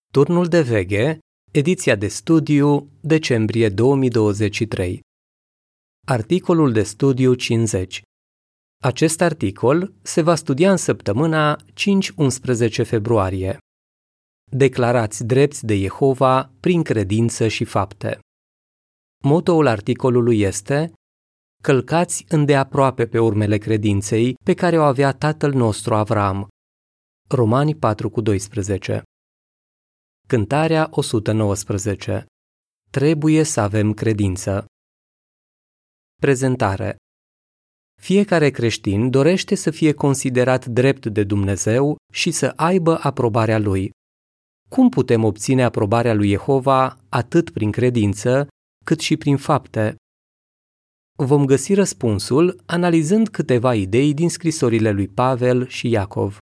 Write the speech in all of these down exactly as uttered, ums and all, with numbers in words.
Turnul de veghe, ediția de studiu, decembrie două mii douăzeci și trei. Articolul de studiu cincizeci. Acest articol se va studia în săptămâna cinci-unsprezece februarie. Declarați drepți de Jehova prin credință și fapte. Motoul articolului este: călcați îndeaproape pe urmele credinței pe care o avea tatăl nostru Avram. Romani patru cu doisprezece. Cântarea o sută nouăsprezece. Trebuie să avem credință. Prezentare. Fiecare creștin dorește să fie considerat drept de Dumnezeu și să aibă aprobarea Lui. Cum putem obține aprobarea lui Jehova atât prin credință, cât și prin fapte? Vom găsi răspunsul analizând câteva idei din scrisorile lui Pavel și Iacov.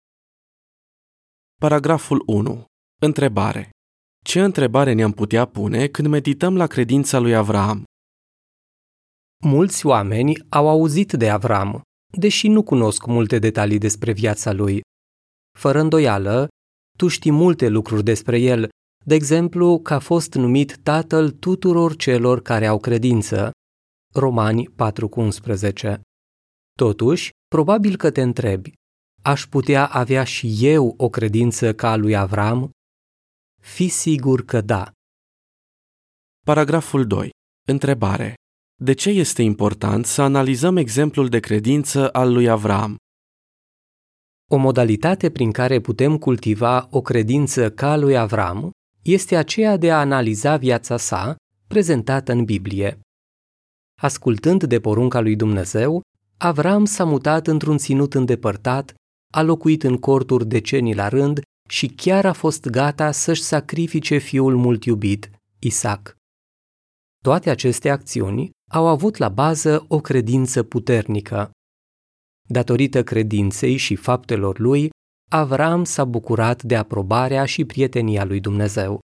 Paragraful unu. Întrebare. Ce întrebare ne-am putea pune când medităm la credința lui Avram? Mulți oameni au auzit de Avram, deși nu cunosc multe detalii despre viața lui. Fără îndoială, tu știi multe lucruri despre el, de exemplu că a fost numit tatăl tuturor celor care au credință. Romani patru cu unsprezece. Totuși, probabil că te întrebi, aș putea avea și eu o credință ca a lui Avram? Fii sigur că da. Paragraful doi. Întrebare. De ce este important să analizăm exemplul de credință al lui Avram? O modalitate prin care putem cultiva o credință ca a lui Avram este aceea de a analiza viața sa, prezentată în Biblie. Ascultând de porunca lui Dumnezeu, Avram s-a mutat într-un ținut îndepărtat, a locuit în corturi decenii la rând și chiar a fost gata să-și sacrifice fiul mult iubit, Isaac. Toate aceste acțiuni au avut la bază o credință puternică. Datorită credinței și faptelor lui, Avram s-a bucurat de aprobarea și prietenia lui Dumnezeu.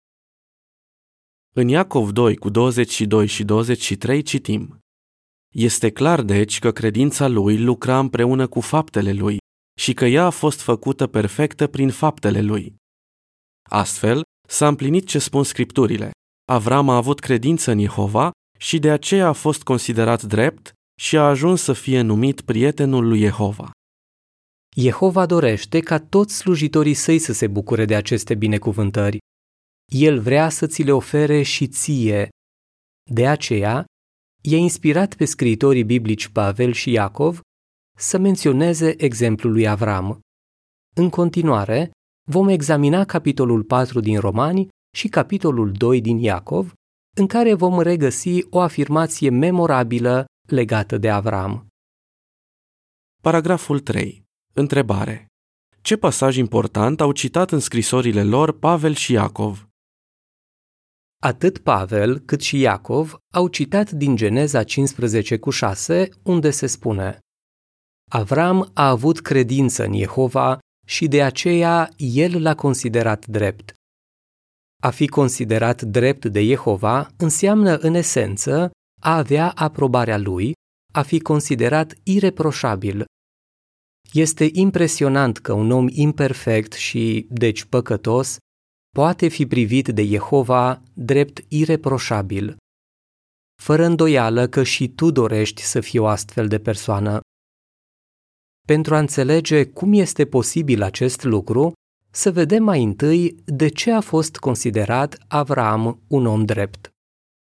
În Iacov doi cu douăzeci și doi și douăzeci și trei citim: Este clar deci că credința lui lucra împreună cu faptele lui și că ea a fost făcută perfectă prin faptele lui. Astfel, s-a împlinit ce spun Scripturile. Avram a avut credință în Jehova și de aceea a fost considerat drept și a ajuns să fie numit prietenul lui Jehova. Jehova dorește ca toți slujitorii săi să se bucure de aceste binecuvântări. El vrea să ți le ofere și ție. De aceea, i-a inspirat pe scriitorii biblici Pavel și Iacov să menționeze exemplul lui Avram. În continuare, vom examina capitolul patru din Romani și capitolul doi din Iacov, în care vom regăsi o afirmație memorabilă legată de Avram. Paragraful trei. Întrebare. Ce pasaj important au citat în scrisorile lor Pavel și Iacov? Atât Pavel cât și Iacov au citat din Geneza cincisprezece cu șase, unde se spune: Avram a avut credință în Jehova și de aceea el l-a considerat drept. A fi considerat drept de Jehova înseamnă, în esență, a avea aprobarea lui, a fi considerat ireproșabil. Este impresionant că un om imperfect și, deci, păcătos, poate fi privit de Jehova drept ireproșabil. Fără îndoială că și tu dorești să fii o astfel de persoană. Pentru a înțelege cum este posibil acest lucru, să vedem mai întâi de ce a fost considerat Avram un om drept.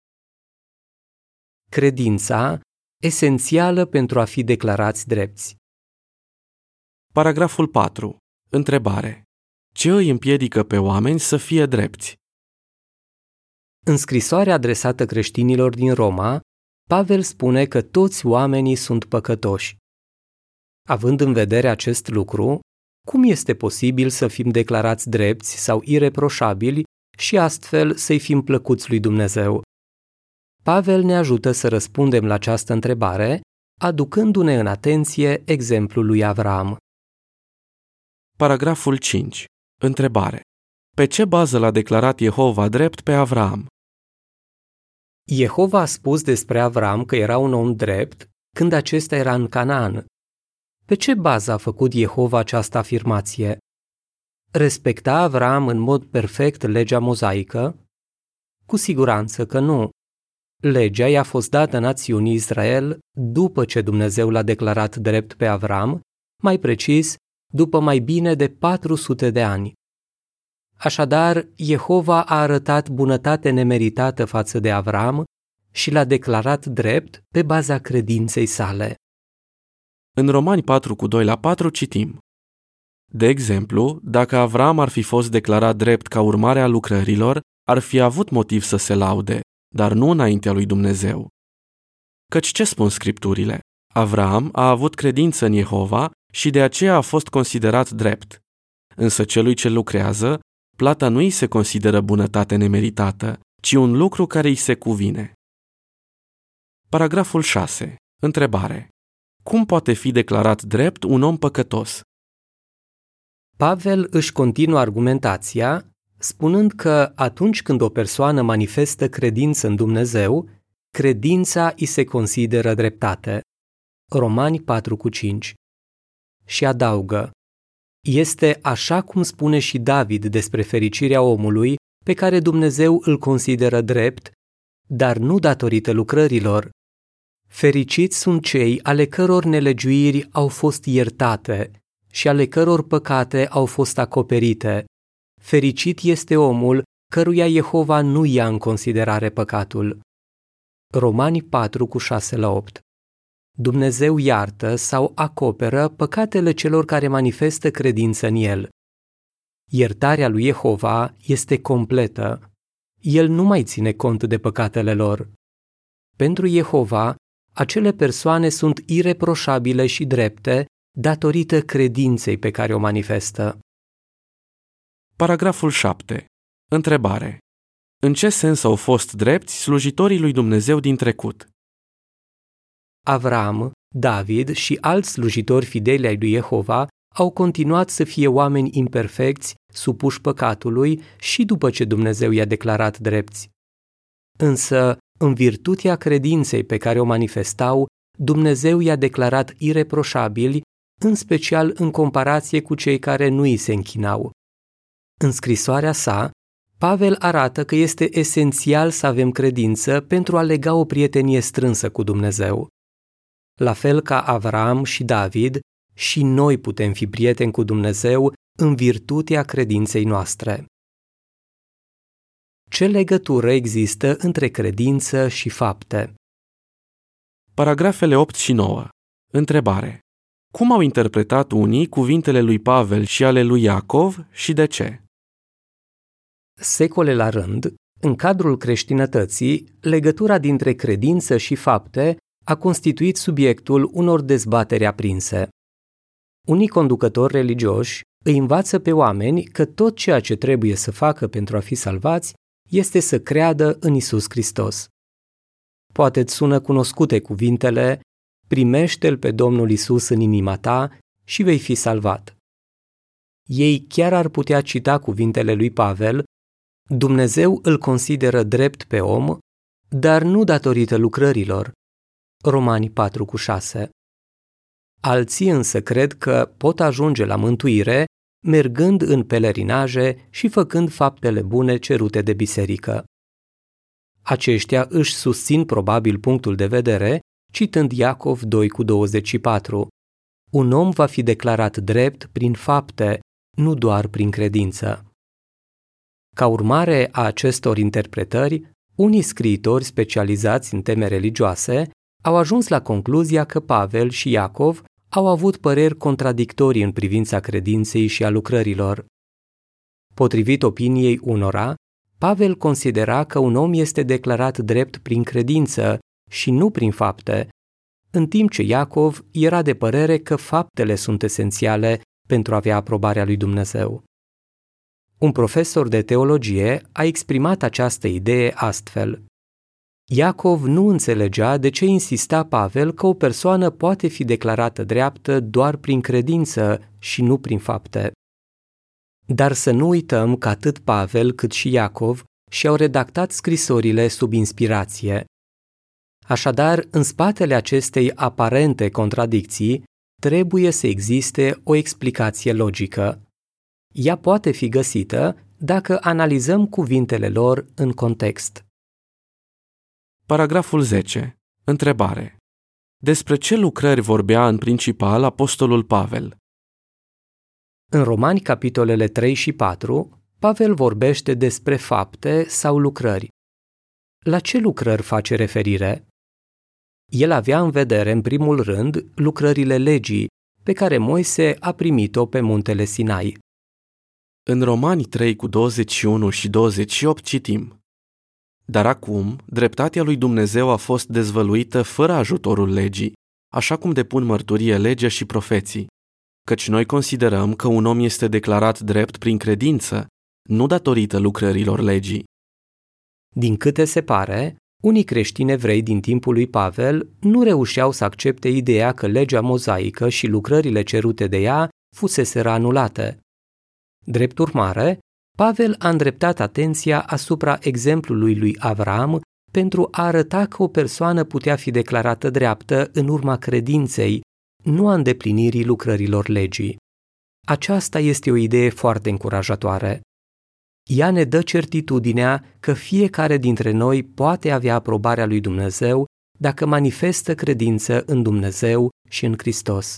Credința, esențială pentru a fi declarați drepți. Paragraful patru. Întrebare. Ce îi împiedică pe oameni să fie drepți? În scrisoarea adresată creștinilor din Roma, Pavel spune că toți oamenii sunt păcătoși. Având în vedere acest lucru, cum este posibil să fim declarați drepți sau ireproșabili și astfel să-i fim plăcuți lui Dumnezeu? Pavel ne ajută să răspundem la această întrebare, aducându-ne în atenție exemplul lui Avram. Paragraful cinci. Întrebare. Pe ce bază l-a declarat Jehova drept pe Avram? Jehova a spus despre Avram că era un om drept când acesta era în Canaan. Pe ce bază a făcut Jehova această afirmație? Respecta Avram în mod perfect legea mozaică? Cu siguranță că nu. Legea i-a fost dată națiunii Israel după ce Dumnezeu l-a declarat drept pe Avram, mai precis, după mai bine de patru sute de ani. Așadar, Jehova a arătat bunătate nemeritată față de Avram și l-a declarat drept pe baza credinței sale. În Romani patru cu doi la patru citim: De exemplu, dacă Avram ar fi fost declarat drept ca urmare a lucrărilor, ar fi avut motiv să se laude, dar nu înaintea lui Dumnezeu. Căci ce spun Scripturile? Avram a avut credință în Jehova și de aceea a fost considerat drept. Însă celui ce lucrează, plata nu îi se consideră bunătate nemeritată, ci un lucru care îi se cuvine. Paragraful șase. Întrebare. Cum poate fi declarat drept un om păcătos? Pavel își continuă argumentația, spunând că atunci când o persoană manifestă credință în Dumnezeu, credința îi se consideră dreptate. Romani patru cu cinci. Și adaugă: Este așa cum spune și David despre fericirea omului pe care Dumnezeu îl consideră drept, dar nu datorită lucrărilor. Fericiți sunt cei ale căror nelegiuiri au fost iertate și ale căror păcate au fost acoperite. Fericit este omul căruia Jehova nu ia în considerare păcatul. Romani patru cu șase la opt. Dumnezeu iartă sau acoperă păcatele celor care manifestă credință în El. Iertarea lui Jehova este completă. El nu mai ține cont de păcatele lor. Pentru Jehova, acele persoane sunt ireproșabile și drepte datorită credinței pe care o manifestă. Paragraful șapte. Întrebare. În ce sens au fost drepți slujitorii lui Dumnezeu din trecut? Avram, David și alți slujitori fideli ai lui Jehova au continuat să fie oameni imperfecți, supuși păcatului și după ce Dumnezeu i-a declarat drepți. Însă, în virtutea credinței pe care o manifestau, Dumnezeu i-a declarat ireproșabili, în special în comparație cu cei care nu îi se închinau. În scrisoarea sa, Pavel arată că este esențial să avem credință pentru a lega o prietenie strânsă cu Dumnezeu. La fel ca Avram și David, și noi putem fi prieteni cu Dumnezeu în virtutea credinței noastre. Ce legătură există între credință și fapte? Paragrafele opt și nouă. Întrebare. Cum au interpretat unii cuvintele lui Pavel și ale lui Iacov și de ce? Secole la rând, în cadrul creștinătății, legătura dintre credință și fapte a constituit subiectul unor dezbateri aprinse. Unii conducători religioși îi învață pe oameni că tot ceea ce trebuie să facă pentru a fi salvați este să creadă în Isus Hristos. Poate îți sună cunoscute cuvintele: primește-L pe Domnul Isus în inima ta și vei fi salvat. Ei chiar ar putea cita cuvintele lui Pavel: Dumnezeu îl consideră drept pe om, dar nu datorită lucrărilor. Romani patru cu șase. Alții însă cred că pot ajunge la mântuire mergând în pelerinaje și făcând faptele bune cerute de biserică. Aceștia își susțin probabil punctul de vedere citând Iacov doi cu douăzeci și patru. Un om va fi declarat drept prin fapte, nu doar prin credință. Ca urmare a acestor interpretări, unii scriitori specializați în teme religioase au ajuns la concluzia că Pavel și Iacov au avut păreri contradictorii în privința credinței și a lucrărilor. Potrivit opiniei unora, Pavel considera că un om este declarat drept prin credință și nu prin fapte, în timp ce Iacov era de părere că faptele sunt esențiale pentru a avea aprobarea lui Dumnezeu. Un profesor de teologie a exprimat această idee astfel: Iacov nu înțelegea de ce insista Pavel că o persoană poate fi declarată dreaptă doar prin credință și nu prin fapte. Dar să nu uităm că atât Pavel cât și Iacov și-au redactat scrisorile sub inspirație. Așadar, în spatele acestei aparente contradicții, trebuie să existe o explicație logică. Ea poate fi găsită dacă analizăm cuvintele lor în context. Paragraful zece. Întrebare. Despre ce lucrări vorbea în principal apostolul Pavel? În Romani, capitolele trei și patru, Pavel vorbește despre fapte sau lucrări. La ce lucrări face referire? El avea în vedere, în primul rând, lucrările legii, pe care Moise a primit-o pe muntele Sinai. În Romani trei cu douăzeci și unu și douăzeci și opt citim: Dar acum, dreptatea lui Dumnezeu a fost dezvăluită fără ajutorul legii, așa cum depun mărturie legea și profeții, căci noi considerăm că un om este declarat drept prin credință, nu datorită lucrărilor legii. Din câte se pare, unii creștini evrei din timpul lui Pavel nu reușeau să accepte ideea că legea mozaică și lucrările cerute de ea fuseseră anulate. Drept urmare, Pavel a îndreptat atenția asupra exemplului lui Avram pentru a arăta că o persoană putea fi declarată dreaptă în urma credinței, nu a îndeplinirii lucrărilor legii. Aceasta este o idee foarte încurajatoare. Ea ne dă certitudinea că fiecare dintre noi poate avea aprobarea lui Dumnezeu dacă manifestă credință în Dumnezeu și în Hristos.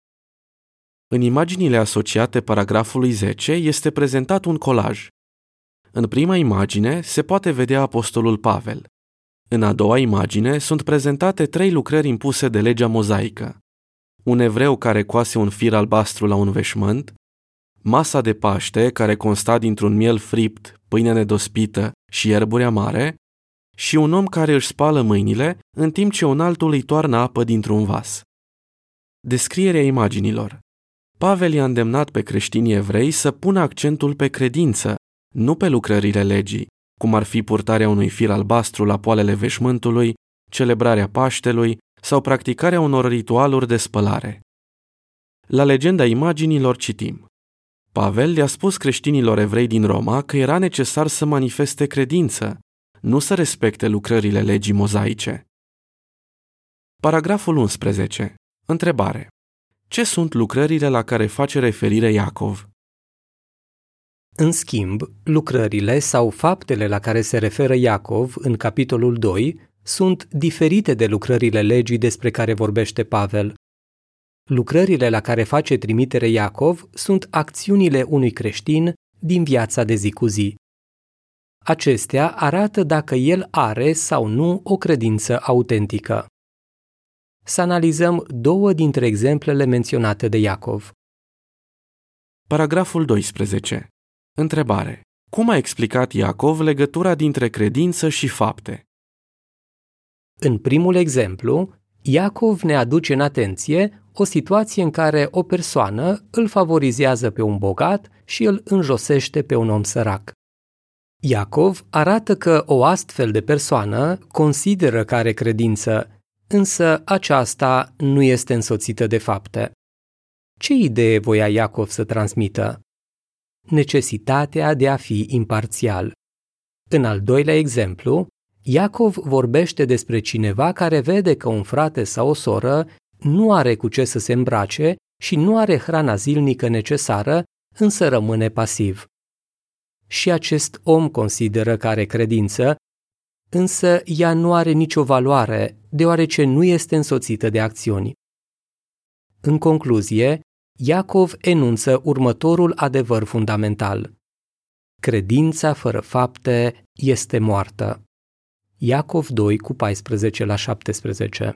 În imaginile asociate paragrafului zece este prezentat un colaj. În prima imagine se poate vedea apostolul Pavel. În a doua imagine sunt prezentate trei lucrări impuse de legea mozaică: un evreu care coase un fir albastru la un veșmânt, masa de Paște care consta dintr-un miel fript, pâine nedospită și ierburi amare, și un om care își spală mâinile în timp ce un altul îi toarnă apă dintr-un vas. Descrierea imaginilor. Pavel i-a îndemnat pe creștinii evrei să pună accentul pe credință, nu pe lucrările legii, cum ar fi purtarea unui fir albastru la poalele veșmântului, celebrarea Paștelui sau practicarea unor ritualuri de spălare. La legenda imaginilor citim: Pavel le-a spus creștinilor evrei din Roma că era necesar să manifeste credință, nu să respecte lucrările legii mozaice. Paragraful unsprezece. Întrebare. Ce sunt lucrările la care face referire Iacov? În schimb, lucrările sau faptele la care se referă Iacov în capitolul doi sunt diferite de lucrările legii despre care vorbește Pavel. Lucrările la care face trimitere Iacov sunt acțiunile unui creștin din viața de zi cu zi. Acestea arată dacă el are sau nu o credință autentică. Să analizăm două dintre exemplele menționate de Iacov. Paragraful doisprezece. Întrebare. Cum a explicat Iacov legătura dintre credință și fapte? În primul exemplu, Iacov ne aduce în atenție o situație în care o persoană îl favorizează pe un bogat și îl înjosește pe un om sărac. Iacov arată că o astfel de persoană consideră că are credință, însă aceasta nu este însoțită de fapte. Ce idee voia Iacov să transmită? Necesitatea de a fi imparțial. În al doilea exemplu, Iacov vorbește despre cineva care vede că un frate sau o soră nu are cu ce să se îmbrace și nu are hrana zilnică necesară, însă rămâne pasiv. Și acest om consideră că are credință, însă ea nu are nicio valoare, deoarece nu este însoțită de acțiuni. În concluzie, Iacov enunță următorul adevăr fundamental. Credința fără fapte este moartă. Iacov doi cu paisprezece la șaptesprezece.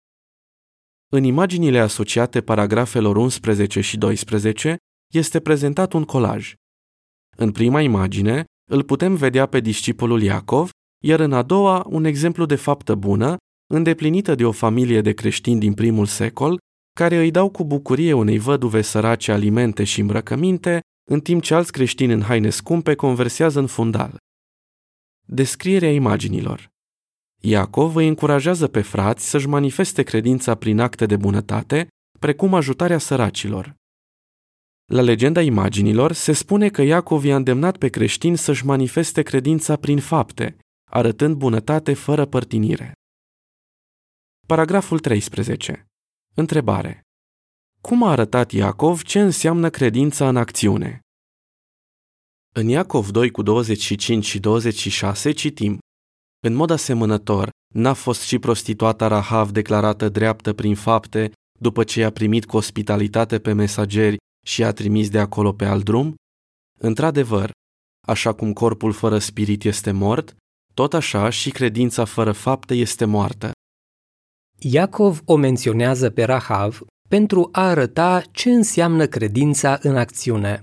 În imaginile asociate paragrafelor unsprezece și doisprezece este prezentat un colaj. În prima imagine îl putem vedea pe discipolul Iacov, iar în a doua un exemplu de faptă bună, îndeplinită de o familie de creștini din primul secol, care îi dau cu bucurie unei văduve sărace alimente și îmbrăcăminte, în timp ce alți creștini în haine scumpe conversează în fundal. Descrierea imaginilor. Iacov îi încurajează pe frați să-și manifeste credința prin acte de bunătate, precum ajutarea săracilor. La legenda imaginilor se spune că Iacov i-a îndemnat pe creștini să-și manifeste credința prin fapte, arătând bunătate fără părtinire. Paragraful treisprezece. Întrebare. Cum a arătat Iacov ce înseamnă credința în acțiune? În Iacov doi cu douăzeci și cinci și douăzeci și șase citim: În mod asemănător, n-a fost și prostituata Rahav declarată dreaptă prin fapte după ce i-a primit cu ospitalitate pe mesageri și i-a trimis de acolo pe alt drum? Într-adevăr, așa cum corpul fără spirit este mort, tot așa și credința fără fapte este moartă. Iacov o menționează pe Rahav pentru a arăta ce înseamnă credința în acțiune.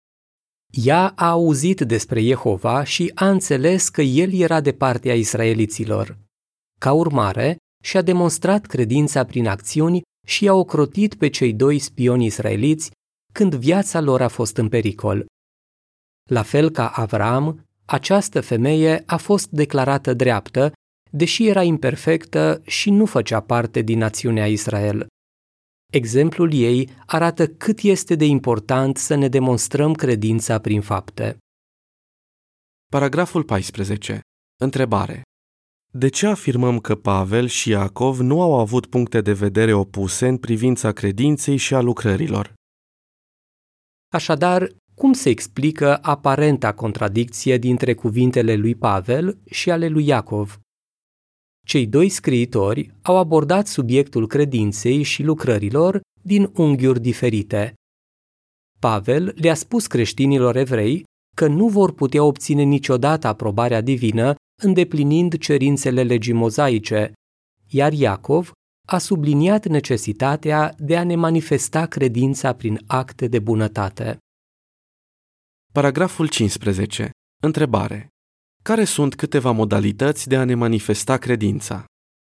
Ea a auzit despre Jehova și a înțeles că el era de partea israeliților. Ca urmare, și-a demonstrat credința prin acțiuni și i-a ocrotit pe cei doi spioni israeliți când viața lor a fost în pericol. La fel ca Avram, această femeie a fost declarată dreaptă, deși era imperfectă și nu făcea parte din națiunea Israel. Exemplul ei arată cât este de important să ne demonstrăm credința prin fapte. Paragraful paisprezece. Întrebare. De ce afirmăm că Pavel și Iacov nu au avut puncte de vedere opuse în privința credinței și a lucrărilor? Așadar, cum se explică aparenta contradicție dintre cuvintele lui Pavel și ale lui Iacov? Cei doi scriitori au abordat subiectul credinței și lucrărilor din unghiuri diferite. Pavel le-a spus creștinilor evrei că nu vor putea obține niciodată aprobarea divină îndeplinind cerințele legii mozaice, iar Iacov a subliniat necesitatea de a ne manifesta credința prin acte de bunătate. Paragraful cincisprezece. Întrebare. Care sunt câteva modalități de a ne manifesta credința?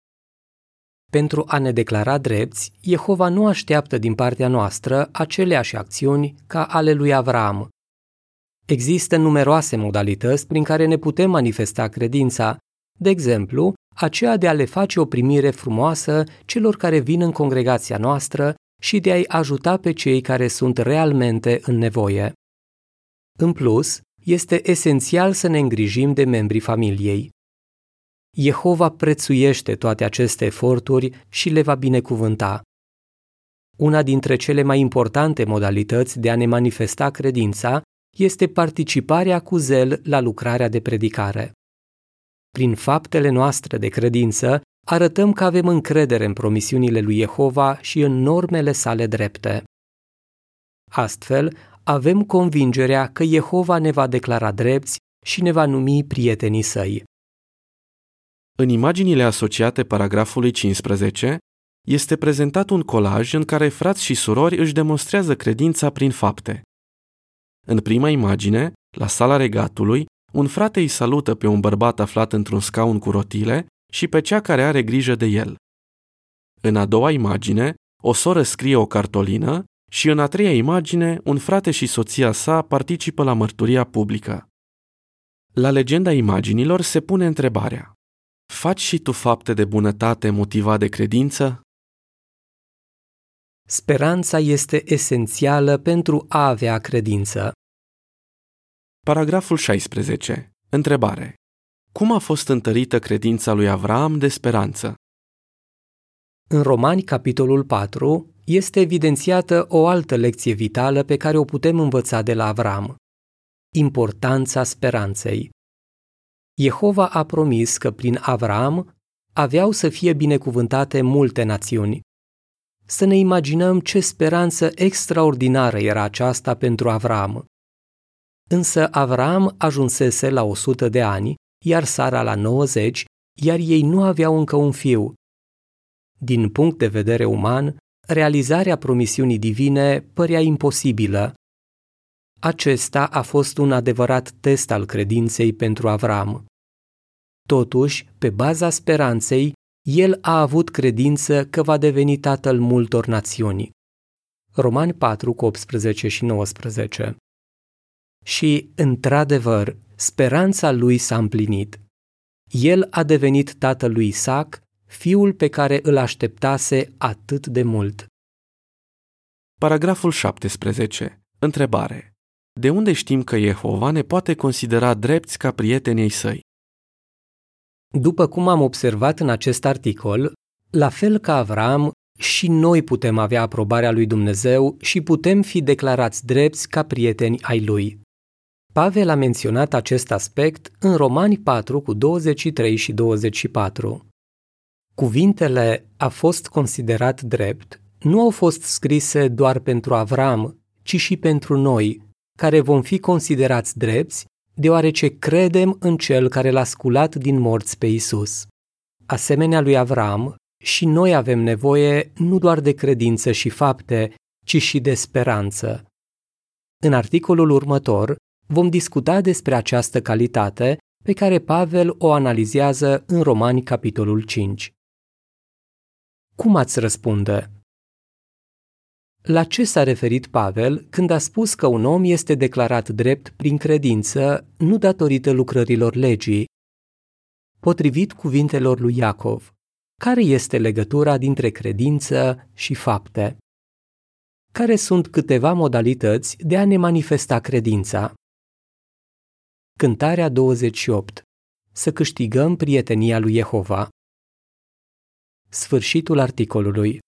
Pentru a ne declara drepți, Jehova nu așteaptă din partea noastră aceleași acțiuni ca ale lui Avram. Există numeroase modalități prin care ne putem manifesta credința, de exemplu, aceea de a le face o primire frumoasă celor care vin în congregația noastră și de a-i ajuta pe cei care sunt realmente în nevoie. În plus, este esențial să ne îngrijim de membrii familiei. Jehova prețuiește toate aceste eforturi și le va binecuvânta. Una dintre cele mai importante modalități de a ne manifesta credința este participarea cu zel la lucrarea de predicare. Prin faptele noastre de credință, arătăm că avem încredere în promisiunile lui Jehova și în normele sale drepte. Astfel, avem convingerea că Jehova ne va declara drepți și ne va numi prietenii săi. În imaginile asociate paragrafului cincisprezece, este prezentat un colaj în care frați și surori își demonstrează credința prin fapte. În prima imagine, la sala regatului, un frate îi salută pe un bărbat aflat într-un scaun cu rotile și pe cea care are grijă de el. În a doua imagine, o soră scrie o cartolină și în a treia imagine, un frate și soția sa participă la mărturia publică. La legenda imaginilor se pune întrebarea: faci și tu fapte de bunătate motivat de credință? Speranța este esențială pentru a avea credință. Paragraful șaisprezece. Întrebare. Cum a fost întărită credința lui Avram de speranță? În Romani, capitolul patru, este evidențiată o altă lecție vitală pe care o putem învăța de la Avram: importanța speranței. Jehova a promis că prin Avram aveau să fie binecuvântate multe națiuni. Să ne imaginăm ce speranță extraordinară era aceasta pentru Avram. Însă Avram ajunsese la o sută de ani, iar Sara la nouăzeci, iar ei nu aveau încă un fiu. Din punct de vedere uman, realizarea promisiunii divine părea imposibilă. Acesta a fost un adevărat test al credinței pentru Avram. Totuși, pe baza speranței, el a avut credință că va deveni tatăl multor națiuni. Romani patru, optsprezece și nouăsprezece. Și, într-adevăr, speranța lui s-a împlinit. El a devenit tatăl lui Isaac, fiul pe care îl așteptase atât de mult. Paragraful șaptesprezece. Întrebare. De unde știm că Jehova ne poate considera drepți ca prietenii săi? După cum am observat în acest articol, la fel ca Avram, și noi putem avea aprobarea lui Dumnezeu și putem fi declarați drepți ca prieteni ai lui. Pavel a menționat acest aspect în Romani patru cu douăzeci și trei și douăzeci și patru. Cuvintele "a fost considerat drept" nu au fost scrise doar pentru Avram, ci și pentru noi, care vom fi considerați drepți, deoarece credem în Cel care l-a sculat din morți pe Isus. Asemenea lui Avram, și noi avem nevoie nu doar de credință și fapte, ci și de speranță. În articolul următor vom discuta despre această calitate pe care Pavel o analizează în Romani capitolul cinci. Cum ați răspunde? La ce s-a referit Pavel când a spus că un om este declarat drept prin credință, nu datorită lucrărilor legii? Potrivit cuvintelor lui Iacov, care este legătura dintre credință și fapte? Care sunt câteva modalități de a ne manifesta credința? Cântarea douăzeci și opt. Să câștigăm prietenia lui Jehova. Sfârșitul articolului.